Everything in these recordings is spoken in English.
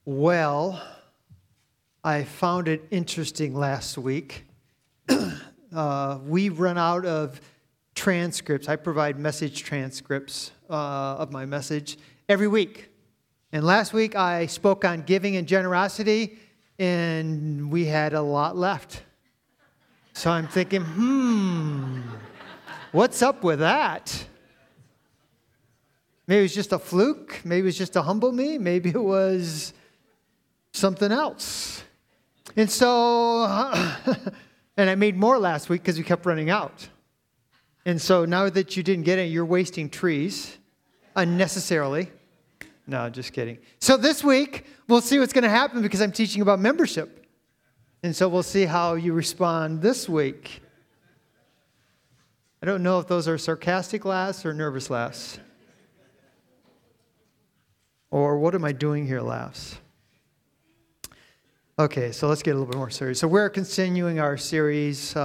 Well, I found it interesting last week. We run out of transcripts. I provide message transcripts of my message every week. And last week I spoke on giving and generosity, and we had a lot left. So I'm thinking, what's up with that? Maybe it was just a fluke. Maybe it was just a humble me. Maybe it was something else. And so, and I made more last week because we kept running out. And so now that you didn't get it, you're wasting trees unnecessarily. No, just kidding. So this week, we'll see what's going to happen because I'm teaching about membership. And so we'll see how you respond this week. I don't know if those are sarcastic laughs or nervous laughs. Or what am I doing here laughs? Okay, so let's get a little bit more serious. So we're continuing our series,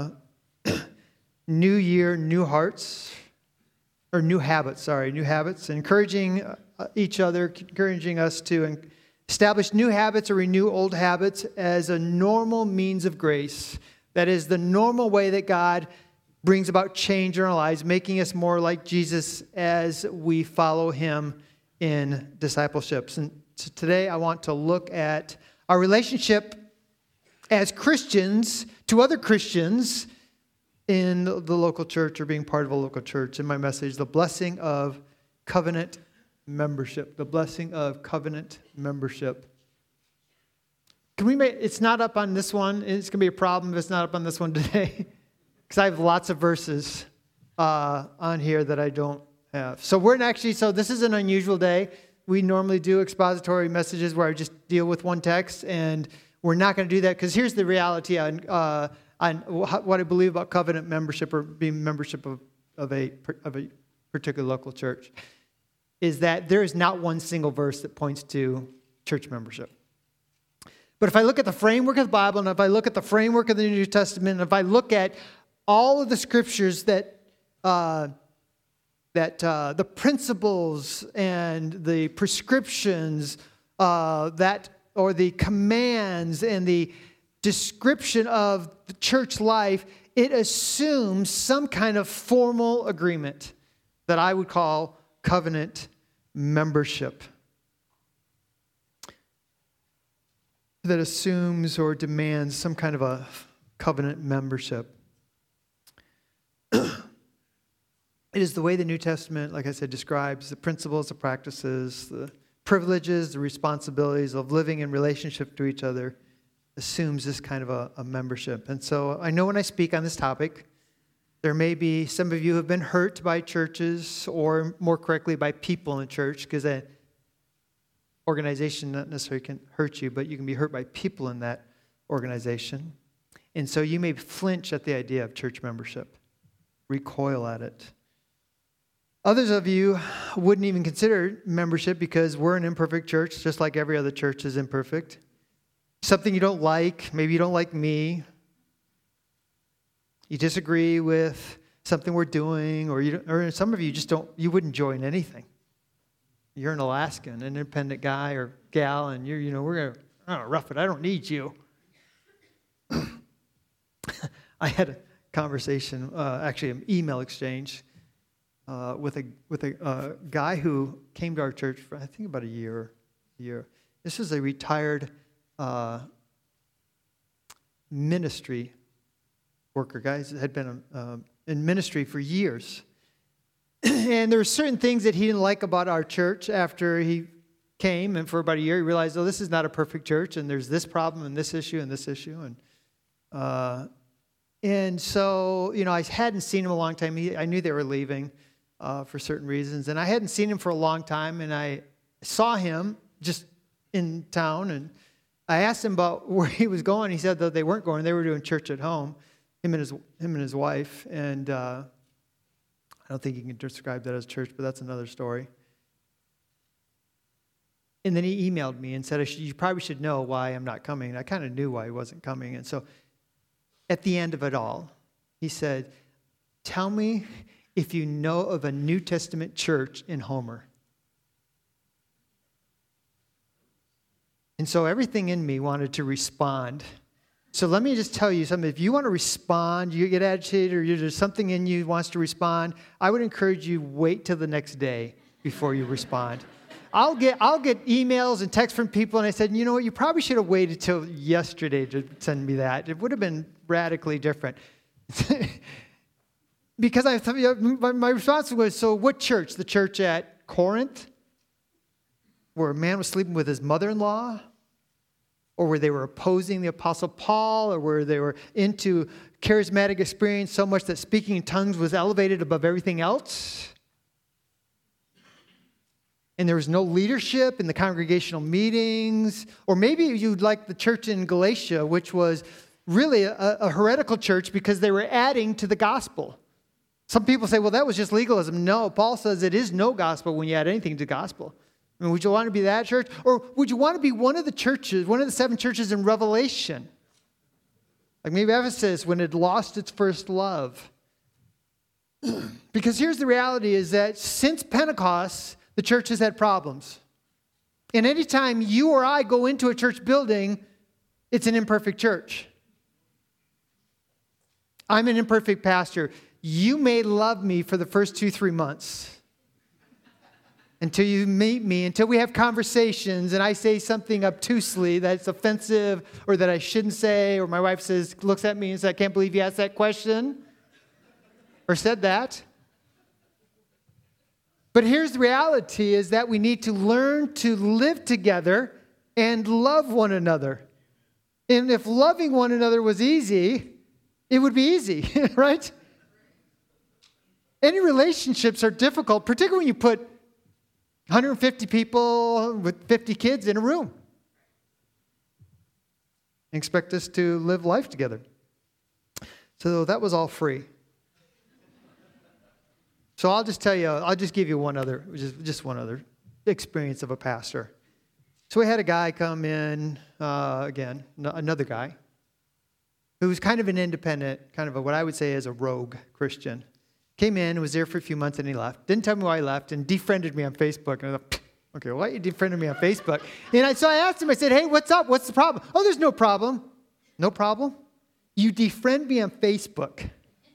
New Year, New Hearts, or New Habits, New Habits, encouraging each other, encouraging us to establish new habits or renew old habits as a normal means of grace. That is the normal way that God brings about change in our lives, making us more like Jesus as we follow him in discipleships. And so today I want to look at our relationship as Christians to other Christians in the local church or being part of a local church. In my message, the blessing of covenant membership. The blessing of covenant membership. It's not up on this one. It's going to be a problem if it's not up on this one today. Because I have lots of verses on here that I don't have. So this is an unusual day. We normally do expository messages where I just deal with one text, and we're not going to do that because here's the reality on what I believe about covenant membership or being membership of a particular local church, is that there is not one single verse that points to church membership. But if I look at the framework of the Bible, and if I look at the framework of the New Testament, and if I look at all of the scriptures that the principles and the prescriptions or the commands and the description of the church life, it assumes some kind of formal agreement that I would call covenant membership. That assumes or demands some kind of a covenant membership. It is the way the New Testament, like I said, describes the principles, the practices, the privileges, the responsibilities of living in relationship to each other, assumes this kind of a membership. And so I know when I speak on this topic, there may be some of you who have been hurt by churches, or more correctly, by people in church, because an organization not necessarily can hurt you, but you can be hurt by people in that organization. And so you may flinch at the idea of church membership, recoil at it. Others of you wouldn't even consider membership because we're an imperfect church, just like every other church is imperfect. Something you don't like, maybe you don't like me. You disagree with something we're doing, or some of you you wouldn't join anything. You're an Alaskan, an independent guy or gal, and we're going to rough it. I don't need you. I had a conversation, actually an email exchange, with a guy who came to our church for I think about a year. This is a retired ministry worker. Guys had been in ministry for years, and there were certain things that he didn't like about our church. After he came, and for about a year, he realized, this is not a perfect church, and there's this problem and this issue, and so I hadn't seen him a long time. I knew they were leaving. For certain reasons. And I hadn't seen him for a long time, and I saw him just in town, and I asked him about where he was going. He said that they weren't going. They were doing church at home, him and his wife. And I don't think you can describe that as church, but that's another story. And then he emailed me and said, you probably should know why I'm not coming. And I kind of knew why he wasn't coming. And so at the end of it all, he said, tell me if you know of a New Testament church in Homer. And so everything in me wanted to respond. So let me just tell you something. If you want to respond, you get agitated, or there's something in you that wants to respond, I would encourage you wait till the next day before you respond. I'll get emails and texts from people, and I said, you know what, you probably should have waited till yesterday to send me that. It would have been radically different. Because I thought, my response was, so what church? The church at Corinth? Where a man was sleeping with his mother-in-law? Or where they were opposing the Apostle Paul? Or where they were into charismatic experience so much that speaking in tongues was elevated above everything else? And there was no leadership in the congregational meetings. Or maybe you'd like the church in Galatia, which was really a heretical church because they were adding to the gospel. Some people say, well, that was just legalism. No, Paul says it is no gospel when you add anything to gospel. I mean, would you want to be that church? Or would you want to be one of the churches, one of the 7 churches in Revelation? Like maybe Ephesus when it lost its first love. Because here's the reality is that since Pentecost, the church has had problems. And anytime you or I go into a church building, it's an imperfect church. I'm an imperfect pastor. You may love me for the first 2-3 months. Until you meet me, until we have conversations and I say something obtusely that's offensive or that I shouldn't say, or my wife looks at me and says, I can't believe you asked that question or said that. But here's the reality is that we need to learn to live together and love one another. And if loving one another was easy, it would be easy, right? Any relationships are difficult, particularly when you put 150 people with 50 kids in a room. Expect us to live life together. So that was all free. So I'll just tell you, I'll just give you one other experience of a pastor. So we had a guy come in, another guy, who was kind of an independent, kind of what I would say is a rogue Christian. Came in, was there for a few months, and he left. Didn't tell me why he left, and defriended me on Facebook. And I thought, okay, why are you defriending me on Facebook? And so I asked him, I said, hey, what's up? What's the problem? Oh, there's no problem. No problem? You defriend me on Facebook.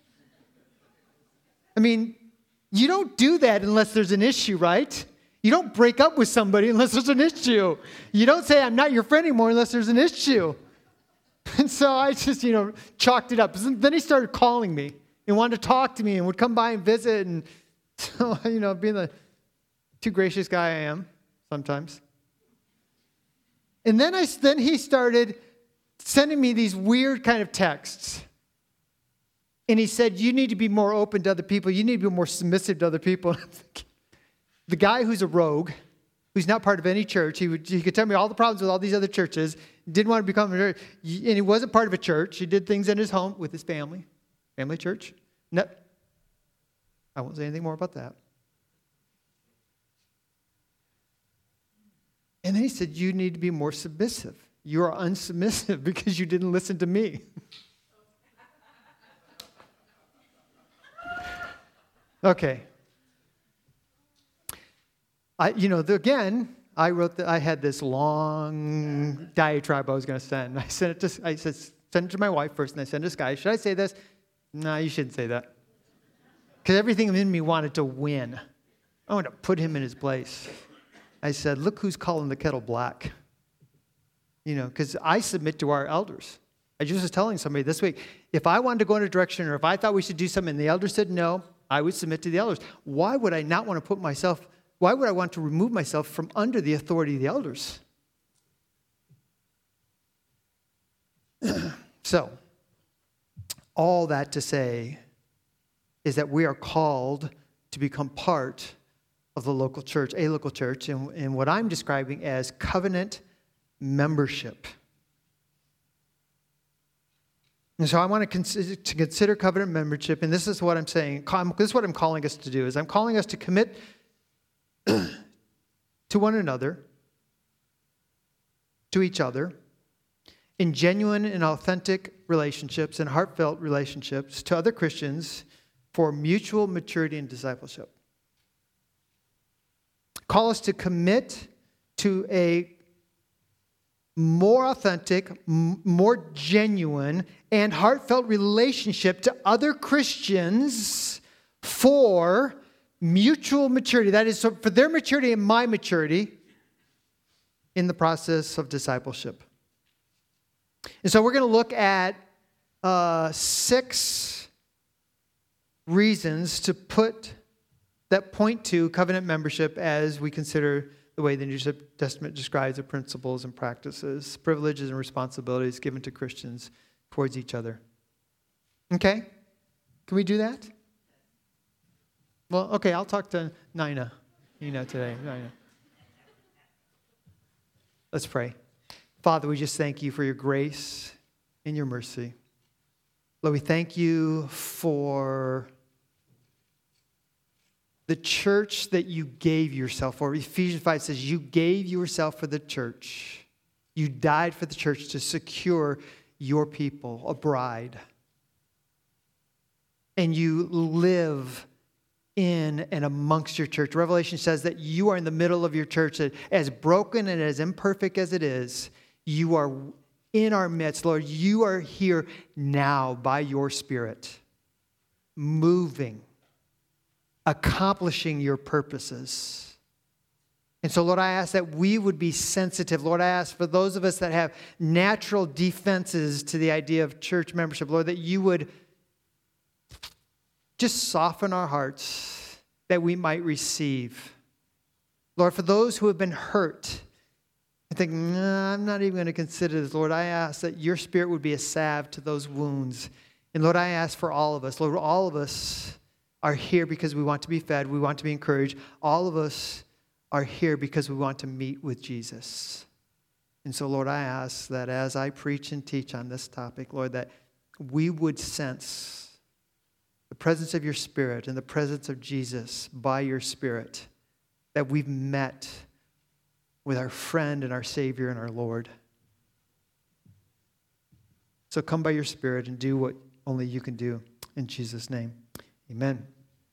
I mean, you don't do that unless there's an issue, right? You don't break up with somebody unless there's an issue. You don't say, I'm not your friend anymore unless there's an issue. And so I just, chalked it up. Then he started calling me. And wanted to talk to me and would come by and visit. And so, being the too gracious guy I am sometimes. And then he started sending me these weird kind of texts. And he said, you need to be more open to other people. You need to be more submissive to other people. The guy who's a rogue, who's not part of any church, he could tell me all the problems with all these other churches, didn't want to become a church, and he wasn't part of a church. He did things in his home with his family. Family church? No, I won't say anything more about that. And then he said, you need to be more submissive. You are unsubmissive because you didn't listen to me. Okay. I had this long diatribe I was going to send. I sent it to my wife first, and I sent it to Sky. Should I say this? No, you shouldn't say that. Because everything in me wanted to win. I wanted to put him in his place. I said, look who's calling the kettle black. Because I submit to our elders. I just was telling somebody this week, if I wanted to go in a direction or if I thought we should do something and the elders said no, I would submit to the elders. Why would I want to remove myself from under the authority of the elders? So, all that to say is that we are called to become part of the local church, a local church, and what I'm describing as covenant membership. And so I want to consider covenant membership, and this is what I'm saying. This is what I'm calling us to do, is I'm calling us to commit to one another, to each other, in genuine and authentic relationships and heartfelt relationships to other Christians for mutual maturity and discipleship. Call us to commit to a more authentic, more genuine, and heartfelt relationship to other Christians for mutual maturity. That is, so for their maturity and my maturity in the process of discipleship. And so we're going to look at 6 reasons that point to covenant membership as we consider the way the New Testament describes the principles and practices, privileges and responsibilities given to Christians towards each other. Okay? Can we do that? Well, okay, I'll talk to Nina today. Nina. Let's pray. Father, we just thank you for your grace and your mercy. Lord, we thank you for the church that you gave yourself for. Ephesians 5 says you gave yourself for the church. You died for the church to secure your people, a bride. And you live in and amongst your church. Revelation says that you are in the middle of your church. That as broken and as imperfect as it is, you are in our midst. Lord, you are here now by your Spirit, moving, accomplishing your purposes. And so, Lord, I ask that we would be sensitive. Lord, I ask for those of us that have natural defenses to the idea of church membership, Lord, that you would just soften our hearts that we might receive. Lord, for those who have been hurt and think, nah, I'm not even going to consider this, Lord, I ask that your Spirit would be a salve to those wounds. And Lord, I ask for all of us. Lord, all of us are here because we want to be fed. We want to be encouraged. All of us are here because we want to meet with Jesus. And so, Lord, I ask that as I preach and teach on this topic, Lord, that we would sense the presence of your Spirit and the presence of Jesus by your Spirit, that we've met with our friend and our Savior and our Lord. So come by your Spirit and do what only you can do. In Jesus' name, amen.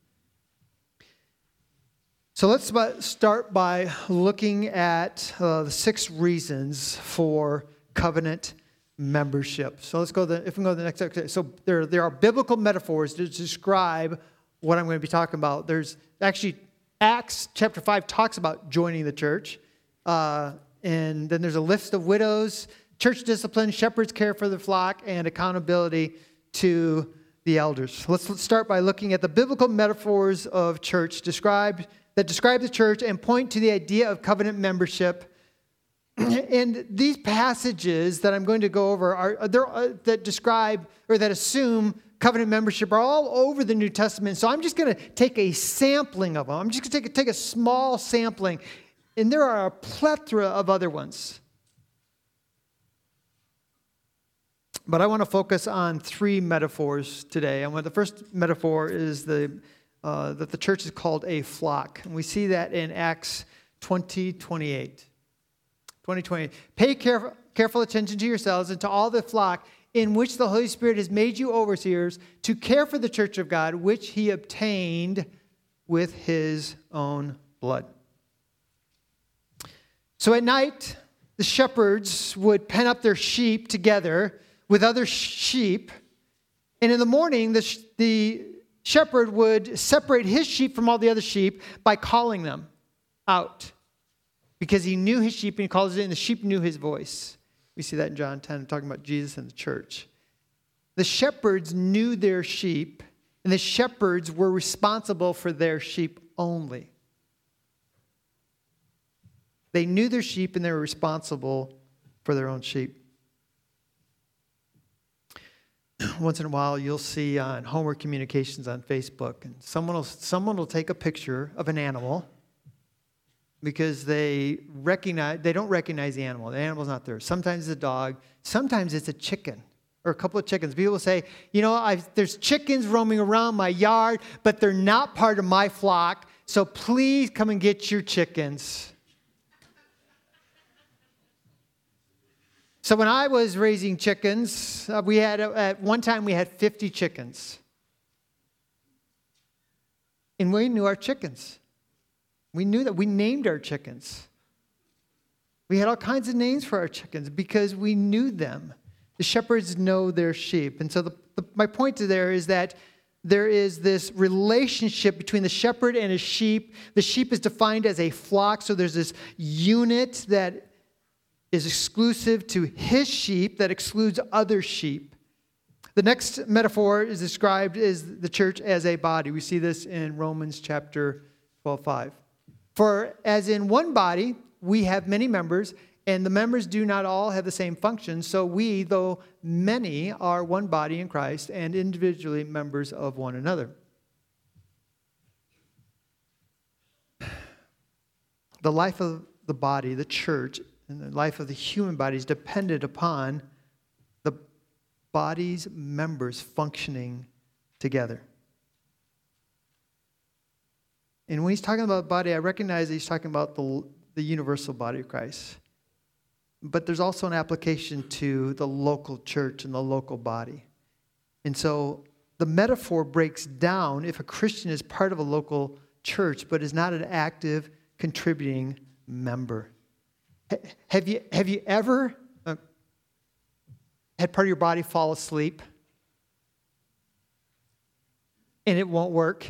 So let's start by looking at the 6 reasons for covenant membership. So let's go if we go to the next section. So there are biblical metaphors to describe what I'm going to be talking about. There's actually Acts chapter 5 talks about joining the church. And then there's a list of widows, church discipline, shepherds care for the flock, and accountability to the elders. Let's start by looking at the biblical metaphors of church that describe the church and point to the idea of covenant membership. And these passages that I'm going to go over that describe or that assume covenant membership are all over the New Testament. So I'm just going to take a sampling of them. I'm just going to take a small sampling. And there are a plethora of other ones. But I want to focus on 3 metaphors today. And the first metaphor is that the church is called a flock. And we see that in Acts 20:28. 20:28. Pay careful attention to yourselves and to all the flock in which the Holy Spirit has made you overseers to care for the church of God, which he obtained with his own blood. So at night, the shepherds would pen up their sheep together with other sheep. And in the morning, the shepherd would separate his sheep from all the other sheep by calling them out. Because he knew his sheep and he calls it, and the sheep knew his voice. We see that in John 10, talking about Jesus and the church. The shepherds knew their sheep, and the shepherds were responsible for their sheep only. They knew their sheep, and they were responsible for their own sheep. Once in a while, you'll see on Homework Communications on Facebook, and someone will take a picture of an animal because they don't recognize the animal. The animal's not there. Sometimes it's a dog. Sometimes it's a chicken or a couple of chickens. People will say, there's chickens roaming around my yard, but they're not part of my flock, so please come and get your chickens. So when I was raising chickens, at one time we had 50 chickens. And we knew our chickens. We knew that. We named our chickens. We had all kinds of names for our chickens because we knew them. The shepherds know their sheep. And so my point to there is that there is this relationship between the shepherd and his sheep. The sheep is defined as a flock, so there's this unit that is exclusive to his sheep that excludes other sheep. The next metaphor is described as the church as a body. We see this in Romans chapter 12:5. For as in one body, we have many members, and the members do not all have the same function. So we, though many, are one body in Christ and individually members of one another. The life of the body, the church, and the life of the human body is dependent upon the body's members functioning together. And when he's talking about body, I recognize that he's talking about the universal body of Christ. But there's also an application to the local church and the local body. And so the metaphor breaks down if a Christian is part of a local church but is not an active, contributing member. Have you ever had part of your body fall asleep and it won't work?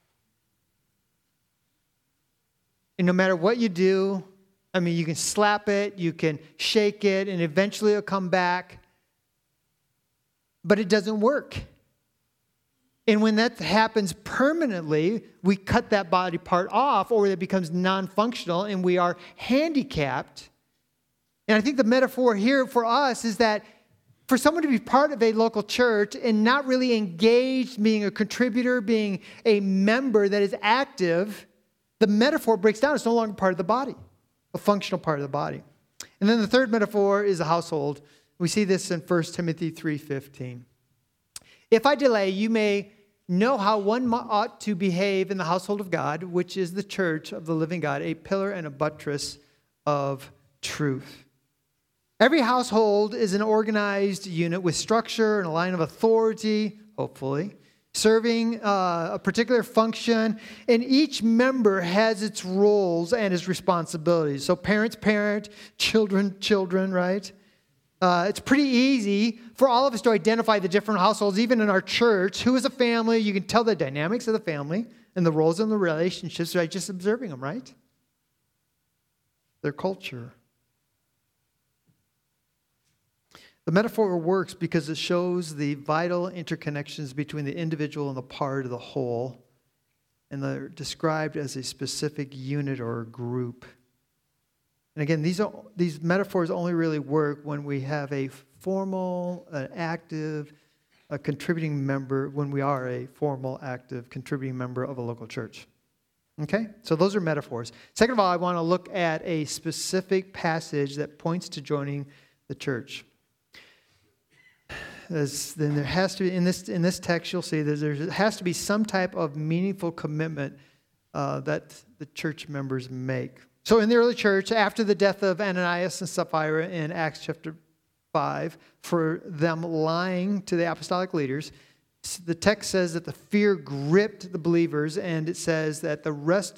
And no matter what you do, I mean, you can slap it, you can shake it, and eventually it'll come back. But it doesn't work. And when that happens permanently, we cut that body part off, or it becomes non-functional, and we are handicapped. And I think the metaphor here for us is that for someone to be part of a local church and not really engaged, being a contributor, being a member that is active, the metaphor breaks down. It's no longer part of the body. A functional part of the body. And then the third metaphor is a household. We see this in 1 Timothy 3:15. If I delay, you may know how one ought to behave in the household of God, which is the church of the living God, a pillar and a buttress of truth. Every household is an organized unit with structure and a line of authority, hopefully, serving a particular function, and each member has its roles and its responsibilities. So parents parent, children, right? It's pretty easy for all of us to identify the different households, even in our church. Who is a family? You can tell the dynamics of the family and the roles and the relationships by just observing them, right? Their culture. The metaphor works because it shows the vital interconnections between the individual and the part of the whole, and they're described as a specific unit or group. And again, these metaphors only really work when we have a formal, an active, a contributing member, when we are a formal, active, contributing member of a local church. Okay? So those are metaphors. Second of all, I want to look at a specific passage that points to joining the church. Then there has to be, in this text, you'll see that there has to be some type of meaningful commitment that the church members make. So in the early church, after the death of Ananias and Sapphira in Acts chapter 5, for them lying to the apostolic leaders, the text says that the fear gripped the believers, and it says that the rest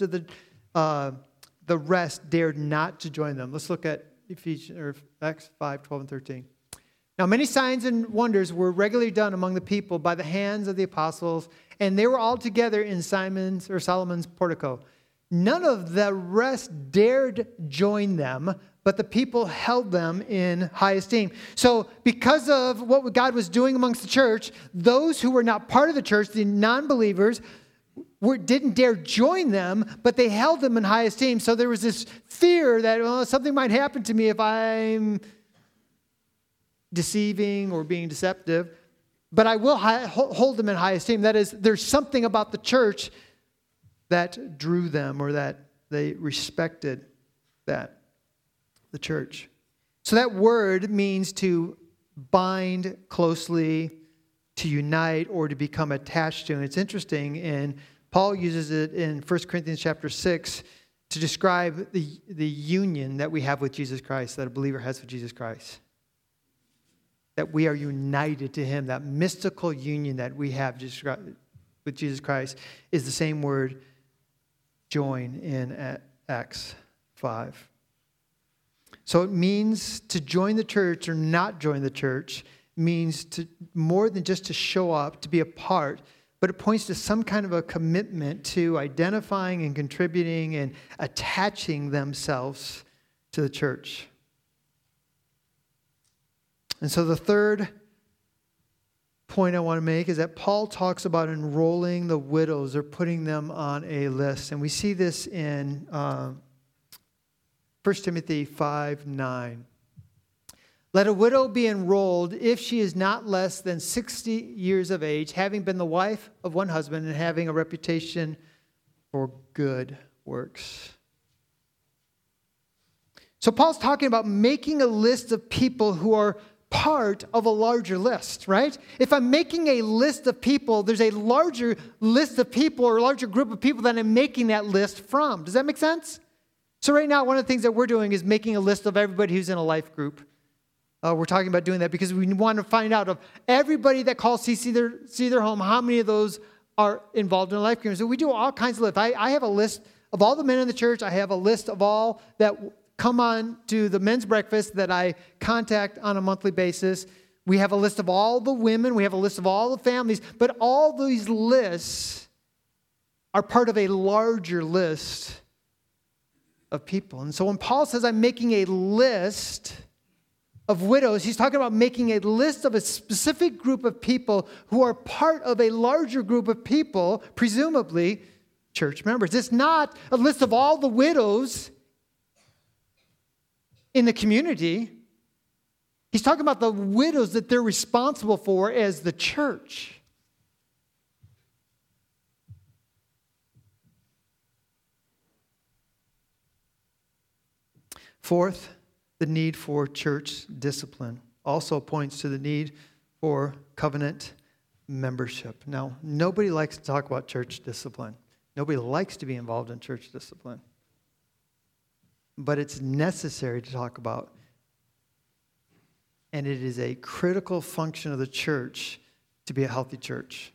dared not to join them. Let's look at Acts 5, 12, and 13. Now, many signs and wonders were regularly done among the people by the hands of the apostles, and they were all together in Solomon's portico. None of the rest dared join them, but the people held them in high esteem. So because of what God was doing amongst the church, those who were not part of the church, the non-believers, didn't dare join them, but they held them in high esteem. So there was this fear that something might happen to me if I'm deceiving or being deceptive, but I will hold them in high esteem. That is, there's something about the church that drew them, or that they respected the church. So that word means to bind closely, to unite, or to become attached to. And it's interesting, and Paul uses it in 1 Corinthians chapter 6 to describe the union that we have with Jesus Christ, that a believer has with Jesus Christ. That we are united to him, that mystical union that we have with Jesus Christ is the same word, join, in Acts 5. So it means to join the church or not join the church means to more than just to show up, to be a part, but it points to some kind of a commitment to identifying and contributing and attaching themselves to the church. And so the third point I want to make is that Paul talks about enrolling the widows or putting them on a list. And we see this in 1 Timothy 5:9. Let a widow be enrolled if she is not less than 60 years of age, having been the wife of one husband and having a reputation for good works. So Paul's talking about making a list of people who are part of a larger list, right? If I'm making a list of people, there's a larger list of people or a larger group of people that I'm making that list from. Does that make sense? So right now, one of the things that we're doing is making a list of everybody who's in a life group. We're talking about doing that because we want to find out of everybody that calls CC their home, how many of those are involved in a life group. So we do all kinds of lists. I have a list of all the men in the church. I have a list of all that come on to the men's breakfast that I contact on a monthly basis. We have a list of all the women. We have a list of all the families. But all these lists are part of a larger list of people. And so when Paul says I'm making a list of widows, he's talking about making a list of a specific group of people who are part of a larger group of people, presumably church members. It's not a list of all the widows in the community. He's talking about the widows that they're responsible for as the church. Fourth, the need for church discipline also points to the need for covenant membership. Now, nobody likes to talk about church discipline. Nobody likes to be involved in church discipline. But it's necessary to talk about. And it is a critical function of the church to be a healthy church.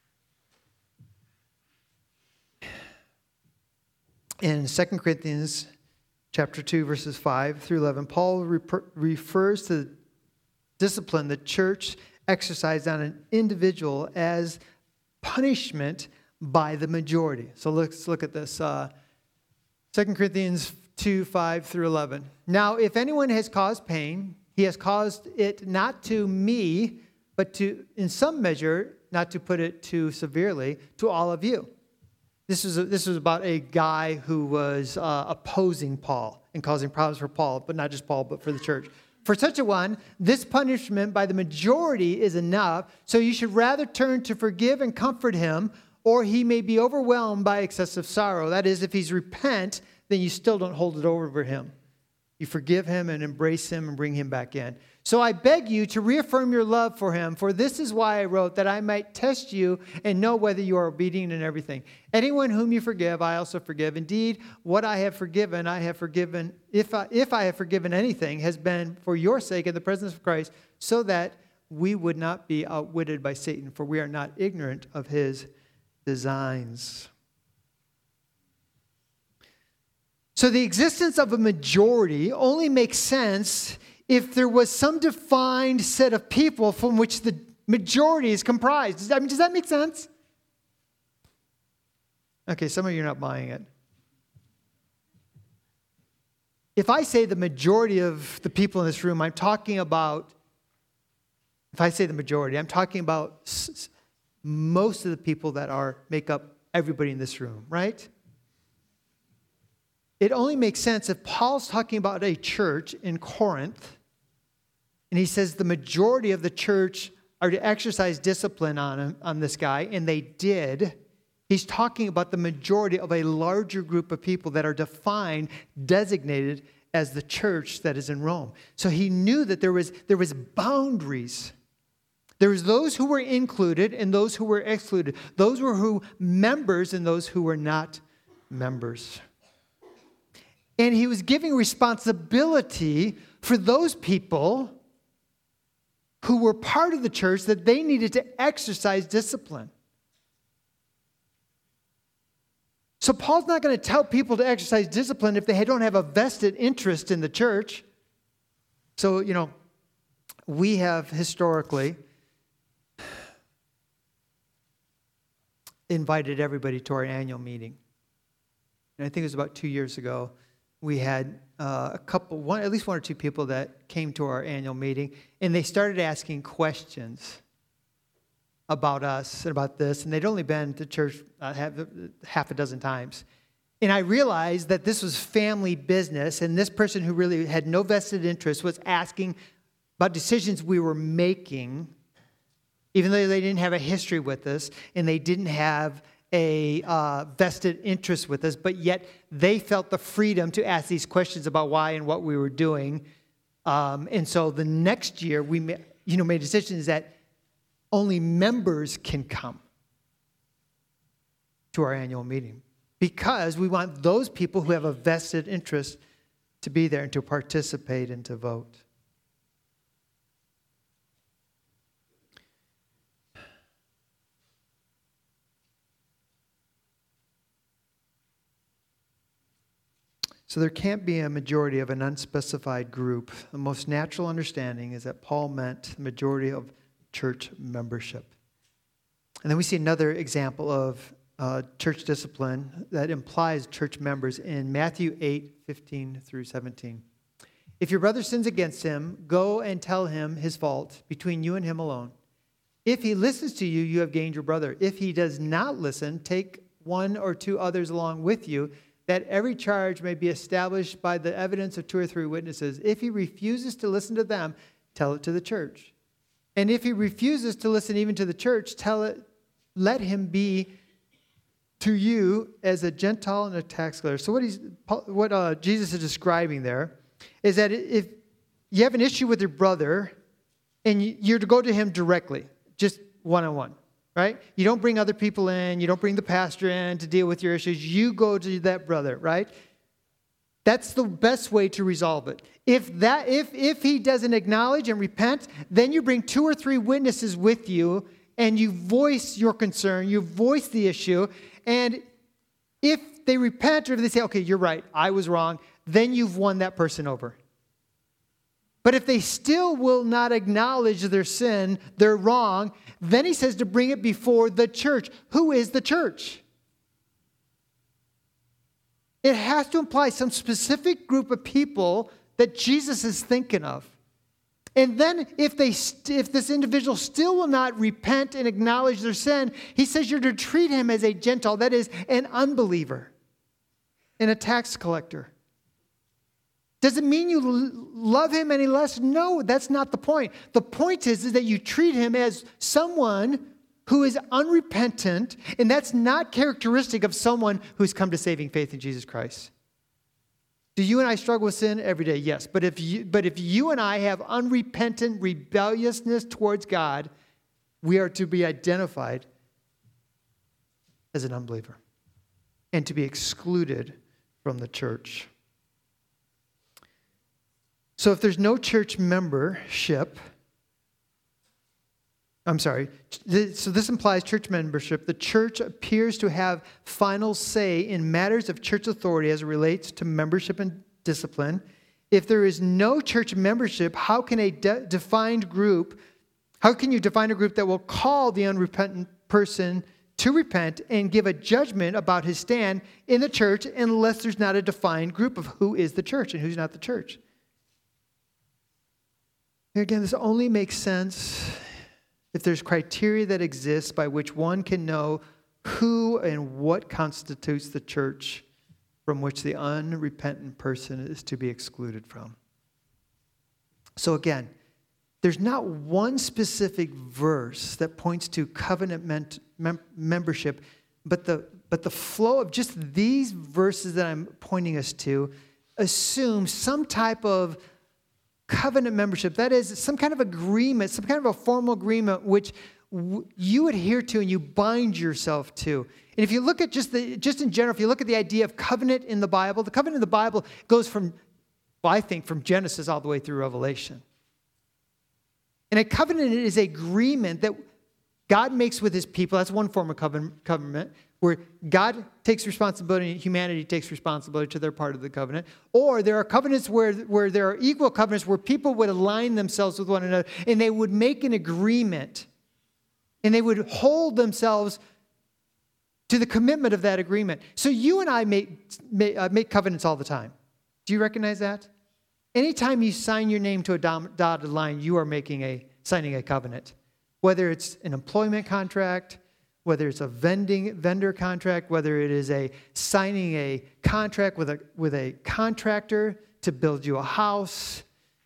In 2 Corinthians chapter 2, verses 5 through 11, Paul refers to the discipline the church exercised on an individual as punishment by the majority. So let's look at this. 2 Corinthians 2, 5 through 11. Now, if anyone has caused pain, he has caused it not to me, but to, in some measure, not to put it too severely, to all of you. This was about a guy who was opposing Paul and causing problems for Paul, but not just Paul, but for the church. For such a one, this punishment by the majority is enough, so you should rather turn to forgive and comfort him, or he may be overwhelmed by excessive sorrow. That is, if he's repent, then you still don't hold it over him. You forgive him and embrace him and bring him back in. So I beg you to reaffirm your love for him, for this is why I wrote, that I might test you and know whether you are obedient in everything. Anyone whom you forgive, I also forgive. Indeed, what I have forgiven, if I have forgiven anything, has been for your sake in the presence of Christ, so that we would not be outwitted by Satan, for we are not ignorant of his designs. So the existence of a majority only makes sense if there was some defined set of people from which the majority is comprised. Does that make sense? Okay, some of you are not buying it. If I say the majority of the people in this room, I'm talking about most of the people that make up everybody in this room, right? It only makes sense if Paul's talking about a church in Corinth, and he says the majority of the church are to exercise discipline on this guy, and they did. He's talking about the majority of a larger group of people that are defined, designated as the church that is in Rome. So he knew that there was boundaries. There was those who were included and those who were excluded. Those who members and those who were not members. And he was giving responsibility for those people who were part of the church that they needed to exercise discipline. So Paul's not going to tell people to exercise discipline if they don't have a vested interest in the church. So, we have historically invited everybody to our annual meeting. And I think it was about 2 years ago. We had at least one or two people that came to our annual meeting, and they started asking questions about us and about this, and they'd only been to church half a dozen times. And I realized that this was family business, and this person who really had no vested interest was asking about decisions we were making, even though they didn't have a history with us, and they didn't have a vested interest with us, but yet they felt the freedom to ask these questions about why and what we were doing. And so the next year, we made decisions that only members can come to our annual meeting, because we want those people who have a vested interest to be there and to participate and to vote. So there can't be a majority of an unspecified group. The most natural understanding is that Paul meant the majority of church membership. And then we see another example of church discipline that implies church members in Matthew 8:15 through 17. If your brother sins against him, go and tell him his fault between you and him alone. If he listens to you, you have gained your brother. If he does not listen, take one or two others along with you, that every charge may be established by the evidence of 2 or 3 witnesses. If he refuses to listen to them, tell it to the church. And if he refuses to listen even to the church, let him be to you as a Gentile and a tax collector. So what Jesus is describing there is that if you have an issue with your brother, and you're to go to him directly, just one-on-one. Right? You don't bring other people in. You don't bring the pastor in to deal with your issues. You go to that brother, right? That's the best way to resolve it. If he doesn't acknowledge and repent, then you bring 2 or 3 witnesses with you, and you voice your concern. You voice the issue. And if they repent, or if they say, okay, you're right, I was wrong, then you've won that person over. But if they still will not acknowledge their sin, they're wrong, then he says to bring it before the church. Who is the church? It has to imply some specific group of people that Jesus is thinking of. And then if this individual still will not repent and acknowledge their sin, he says you're to treat him as a Gentile, that is, an unbeliever and a tax collector. Does it mean you love him any less? No, that's not the point. The point is that you treat him as someone who is unrepentant, and that's not characteristic of someone who's come to saving faith in Jesus Christ. Do you and I struggle with sin every day? Yes. But if you and I have unrepentant rebelliousness towards God, we are to be identified as an unbeliever and to be excluded from the church. So if there's no church membership, so this implies church membership. The church appears to have final say in matters of church authority as it relates to membership and discipline. If there is no church membership, how can you define a group that will call the unrepentant person to repent and give a judgment about his stand in the church unless there's not a defined group of who is the church and who's not the church? Again, this only makes sense if there's criteria that exists by which one can know who and what constitutes the church from which the unrepentant person is to be excluded from. So again, there's not one specific verse that points to covenant membership, but the flow of just these verses that I'm pointing us to assumes some type of covenant membership. That is some kind of agreement, some kind of a formal agreement which you adhere to and you bind yourself to. And if you look at just in general, if you look at the idea of covenant in the Bible, the covenant in the Bible goes from Genesis all the way through Revelation. And a covenant is an agreement that God makes with his people. That's one form of covenant. where God takes responsibility and humanity takes responsibility to their part of the covenant. Or there are covenants where there are equal covenants where people would align themselves with one another and they would make an agreement and they would hold themselves to the commitment of that agreement. So you and I make covenants all the time. Do you recognize that? Anytime you sign your name to a dotted line, you are signing a covenant. Whether it's an employment contract, whether it's a vendor contract, whether it is signing a contract with a contractor to build you a house.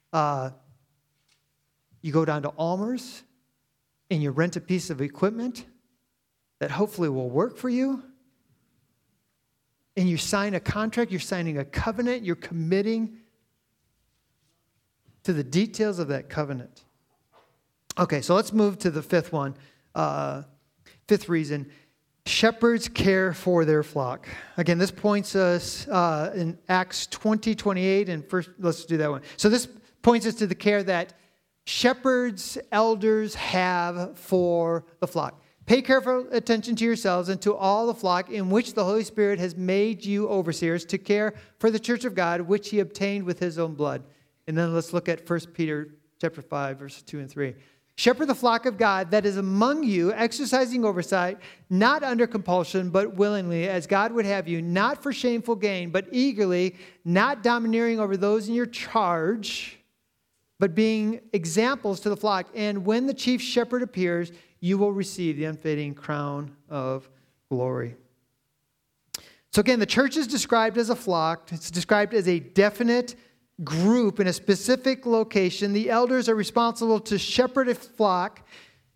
You go down to Almer's and you rent a piece of equipment that hopefully will work for you. And you sign a contract, you're signing a covenant, you're committing to the details of that covenant. Okay, so let's move to the fifth one. Fifth reason, shepherds care for their flock. Again, this points us in Acts 20:28, and first, let's do that one. So this points us to the care that shepherds, elders have for the flock. Pay careful attention to yourselves and to all the flock in which the Holy Spirit has made you overseers to care for the church of God, which he obtained with his own blood. And then let's look at 1 Peter chapter 5, verses 2 and 3. Shepherd the flock of God that is among you, exercising oversight, not under compulsion, but willingly, as God would have you, not for shameful gain, but eagerly, not domineering over those in your charge, but being examples to the flock. And when the chief shepherd appears, you will receive the unfading crown of glory. So again, the church is described as a flock. It's described as a definite group in a specific location. The elders are responsible to shepherd a flock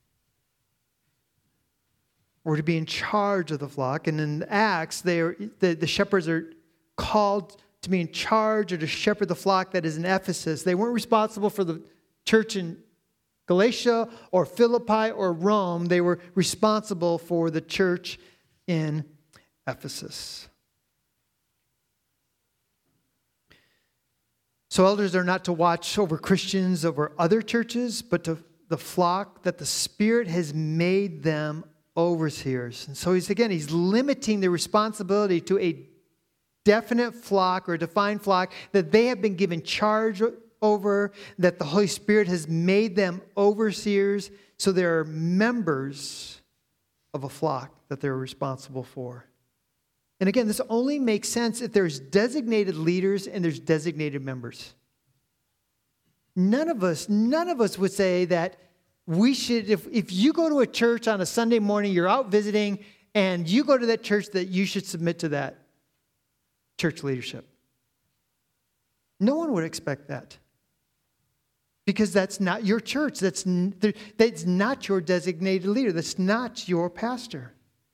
or to be in charge of the flock. And in Acts, the shepherds are called to be in charge or to shepherd the flock that is in Ephesus. They weren't responsible for the church in Galatia or Philippi or Rome. They were responsible for the church in Ephesus. So elders are not to watch over Christians over other churches, but to the flock that the Spirit has made them overseers. And so he's limiting the responsibility to a definite flock or a defined flock that they have been given charge over, that the Holy Spirit has made them overseers. So they're members of a flock that they're responsible for. And again, this only makes sense if there's designated leaders and there's designated members. None of us would say that we should, if you go to a church on a Sunday morning, you're out visiting, and you go to that church, that you should submit to that church leadership. No one would expect that. Because that's not your church. That's not your designated leader. That's not your pastor.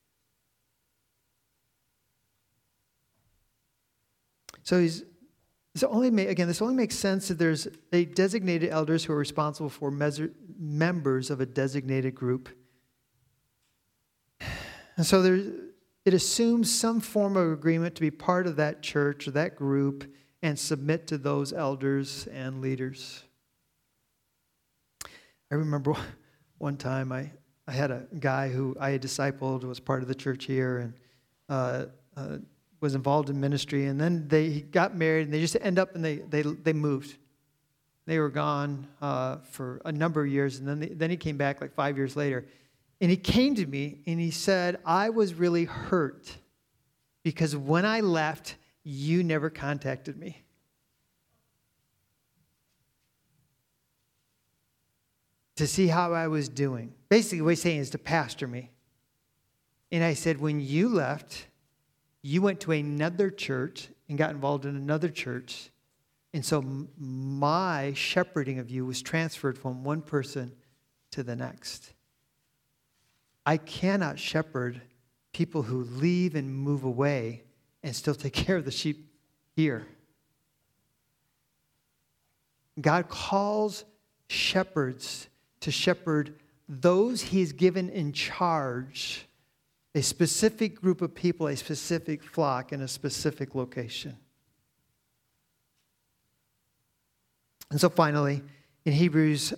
So this only makes sense if there's a designated elders who are responsible for members of a designated group. And so it assumes some form of agreement to be part of that church or that group and submit to those elders and leaders. I remember one time I had a guy who I had discipled, was part of the church here, and was involved in ministry, and then he got married, and they just end up and they moved. They were gone for a number of years, and then he came back like 5 years later, and he came to me and he said, "I was really hurt because when I left, you never contacted me." To see how I was doing. Basically, what he's saying is to pastor me. And I said, when you left, you went to another church and got involved in another church. And so my shepherding of you was transferred from one person to the next. I cannot shepherd people who leave and move away and still take care of the sheep here. God calls shepherds to shepherd those he's given in charge, a specific group of people, a specific flock in a specific location. And so finally, in Hebrews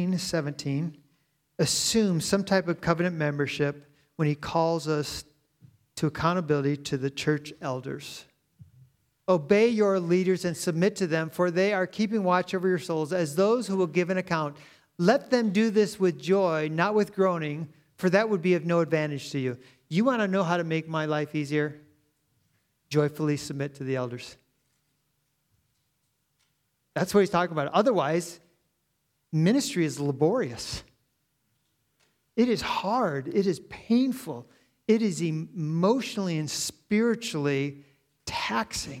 13:17, assume some type of covenant membership when he calls us to accountability to the church elders. Obey your leaders and submit to them, for they are keeping watch over your souls as those who will give an account. Let them do this with joy, not with groaning, for that would be of no advantage to you. You want to know how to make my life easier? Joyfully submit to the elders. That's what he's talking about. Otherwise, ministry is laborious. It is hard. It is painful. It is emotionally and spiritually taxing.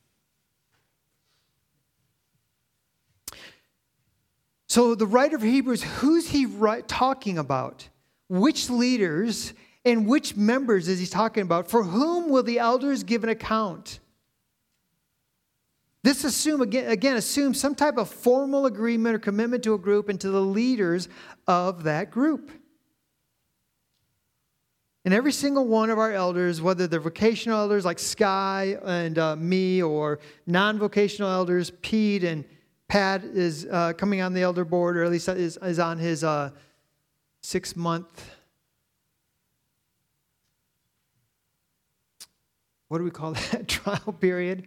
So the writer of Hebrews, who's he talking about? Which leaders and which members is he talking about? For whom will the elders give an account? This assumes some type of formal agreement or commitment to a group and to the leaders of that group. And every single one of our elders, whether they're vocational elders like Sky and me, or non-vocational elders, Pete and Pat is coming on the elder board, or at least is on his 6-month, what do we call that, trial period?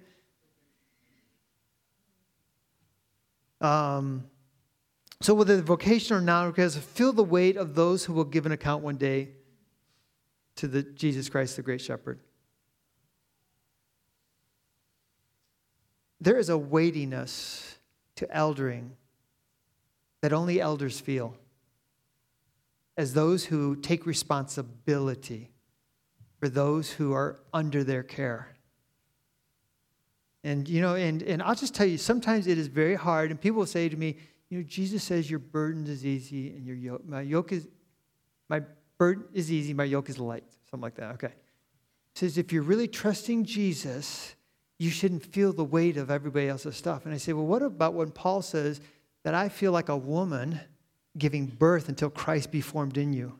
So whether vocational or non-vocational, feel the weight of those who will give an account one day to the Jesus Christ, the great shepherd. There is a weightiness to eldering that only elders feel as those who take responsibility for those who are under their care. And, and I'll just tell you, sometimes it is very hard, and people will say to me, Jesus says your burden is easy and my burden is easy, my yoke is light. Something like that, okay. It says if you're really trusting Jesus, you shouldn't feel the weight of everybody else's stuff. And I say, well, what about when Paul says that I feel like a woman giving birth until Christ be formed in you?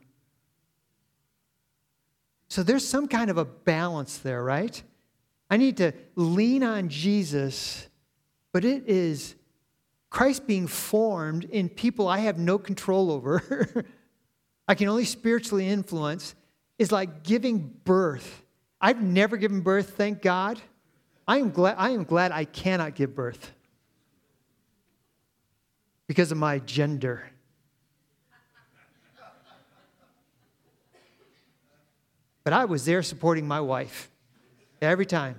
So there's some kind of a balance there, right? I need to lean on Jesus, but it is Christ being formed in people I have no control over. I can only spiritually influence, is like giving birth. I've never given birth, thank God. I am glad I cannot give birth because of my gender. But I was there supporting my wife every time.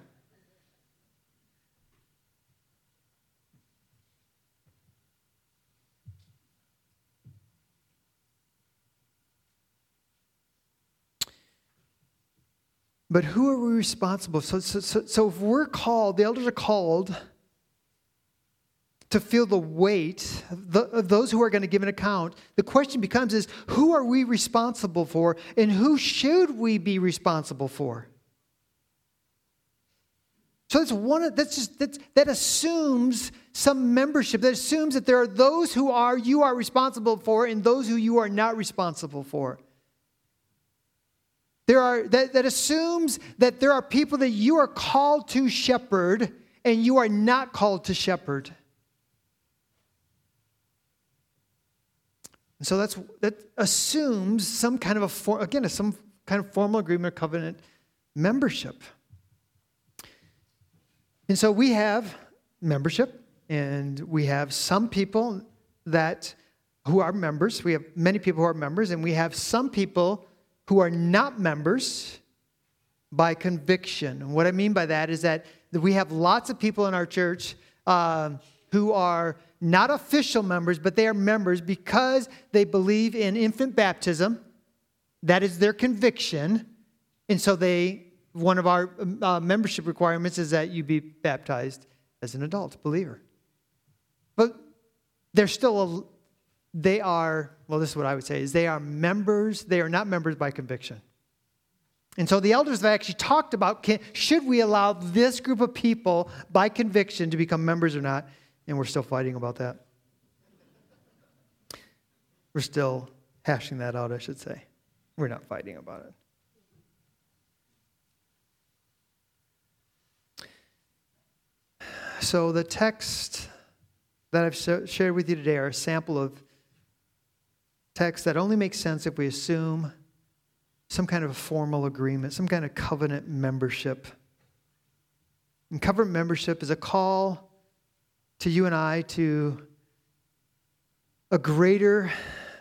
But who are we responsible? So if we're called, the elders are called to feel the weight of those who are going to give an account. The question becomes is, who are we responsible for, and who should we be responsible for? So that assumes some membership. That assumes that there are those who you are responsible for and those who you are not responsible for. That assumes that there are people that you are called to shepherd and you are not called to shepherd. And so that assumes some kind of some kind of formal agreement or covenant membership. And so we have membership, and we have some people who are members. We have many people who are members, and we have some people who are not members by conviction. And what I mean by that is that we have lots of people in our church who are not official members, but they are members because they believe in infant baptism. That is their conviction. And so one of our membership requirements is that you be baptized as an adult believer. But this is what I would say, is they are members. They are not members by conviction. And so the elders have actually talked about, should we allow this group of people by conviction to become members or not? And we're still fighting about that. We're still hashing that out, I should say. We're not fighting about it. So the text that I've shared with you today are a sample of texts that only make sense if we assume some kind of formal agreement, some kind of covenant membership. And covenant membership is a call to you and I to a greater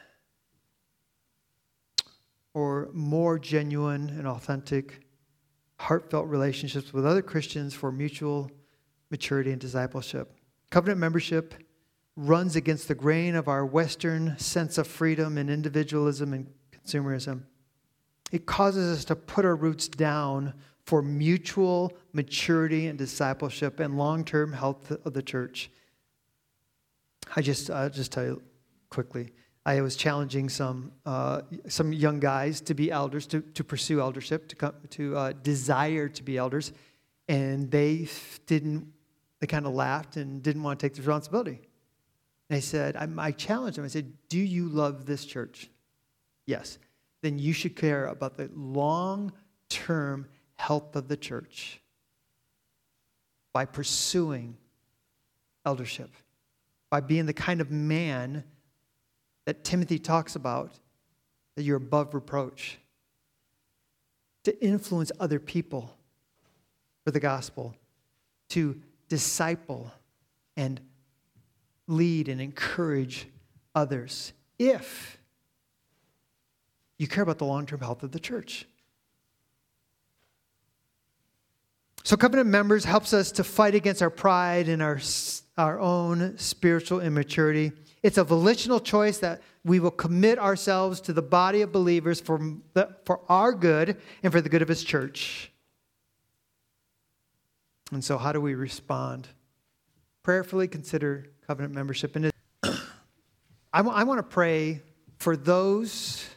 or more genuine and authentic, heartfelt relationships with other Christians for mutual maturity and discipleship. Covenant membership runs against the grain of our Western sense of freedom and individualism and consumerism. It causes us to put our roots down for mutual maturity and discipleship and long-term health of the church. I'll just tell you quickly. I was challenging some young guys to be elders, to pursue eldership, to desire to be elders, and they kind of laughed and didn't want to take the responsibility. And I said, I challenged them. I said, do you love this church? Yes. Then you should care about the long-term health of the church by pursuing eldership, by being the kind of man that Timothy talks about, that you're above reproach, to influence other people for the gospel, to disciple and lead and encourage others, if you care about the long-term health of the church. So covenant members helps us to fight against our pride and our own spiritual immaturity. It's a volitional choice that we will commit ourselves to the body of believers for our good and for the good of His church. And so how do we respond? Prayerfully consider covenant membership. And I want to pray for those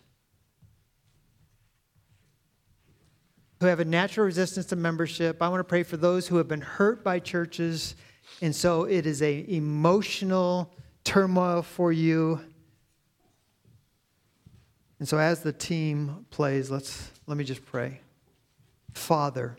who have a natural resistance to membership. I want to pray for those who have been hurt by churches, and so it is an emotional turmoil for you. And so as the team plays, let me just pray. Father,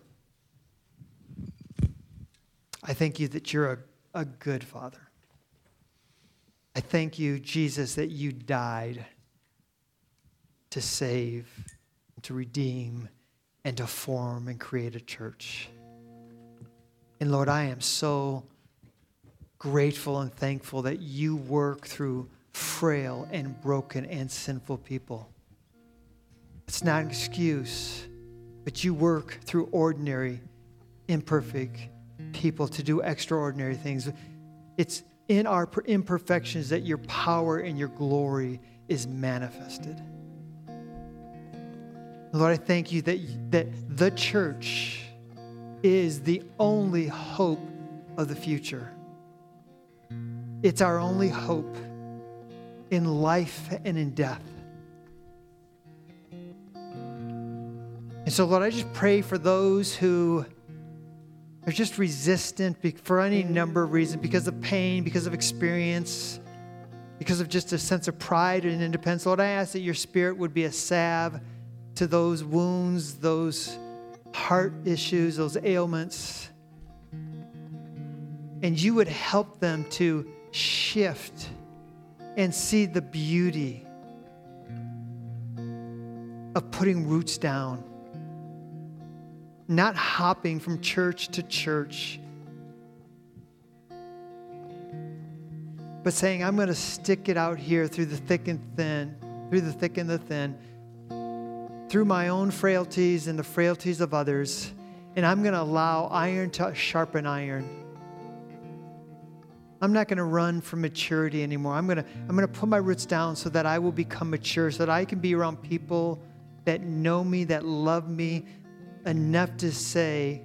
I thank you that you're a good Father. I thank you, Jesus, that you died to save, to redeem, and to form and create a church. And Lord, I am so grateful and thankful that you work through frail and broken and sinful people. It's not an excuse, but you work through ordinary, imperfect people to do extraordinary things. It's in our imperfections that your power and your glory is manifested. Lord, I thank you that the church is the only hope of the future. It's our only hope in life and in death. And so, Lord, I just pray for those who are just resistant for any number of reasons, because of pain, because of experience, because of just a sense of pride and independence. Lord, I ask that your Spirit would be a salve to those wounds, those heart issues, those ailments. And you would help them to shift and see the beauty of putting roots down. Not hopping from church to church, but saying, I'm going to stick it out here through the thick and thin, through my own frailties and the frailties of others, and I'm going to allow iron to sharpen iron. I'm not going to run from maturity anymore. I'm going to put my roots down so that I will become mature, so that I can be around people that know me, that love me, enough to say,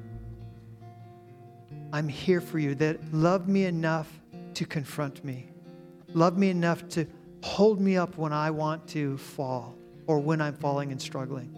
I'm here for you, that love me enough to confront me, love me enough to hold me up when I want to fall or when I'm falling and struggling.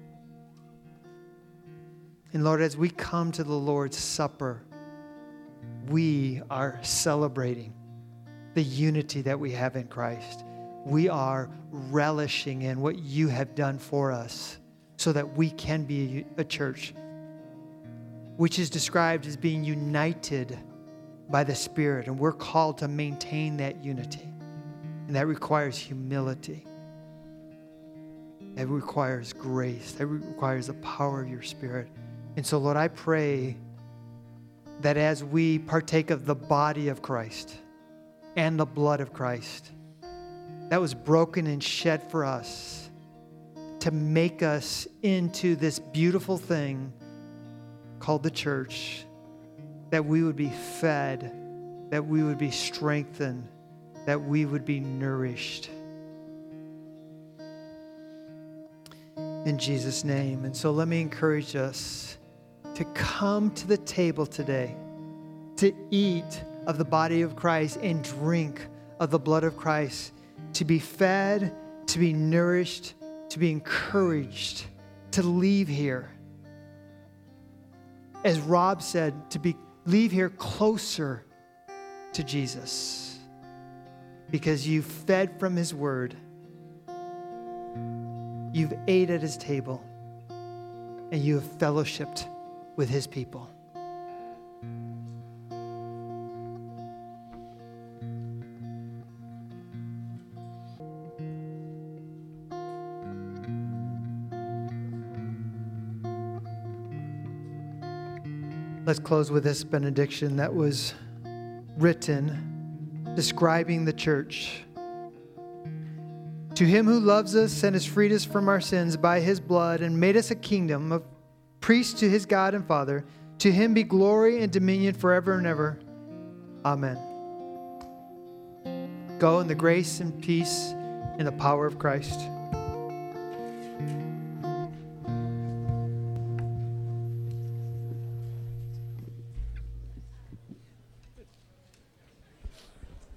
And Lord, as we come to the Lord's Supper, we are celebrating the unity that we have in Christ. We are relishing in what you have done for us, so that we can be a church which is described as being united by the Spirit. And we're called to maintain that unity. And that requires humility. It requires grace. It requires the power of your Spirit. And so, Lord, I pray that as we partake of the body of Christ and the blood of Christ that was broken and shed for us to make us into this beautiful thing called the church, that we would be fed, that we would be strengthened, that we would be nourished. In Jesus' name. And so let me encourage us to come to the table today, to eat of the body of Christ and drink of the blood of Christ, to be fed, to be nourished, to be encouraged, to leave here. As Rob said, leave here closer to Jesus, because you've fed from his word. You've ate at his table, and you have fellowshiped with his people. Let's close with this benediction that was written describing the church. To him who loves us and has freed us from our sins by his blood and made us a kingdom of priests to his God and Father, to him be glory and dominion forever and ever. Amen. Go in the grace and peace and the power of Christ.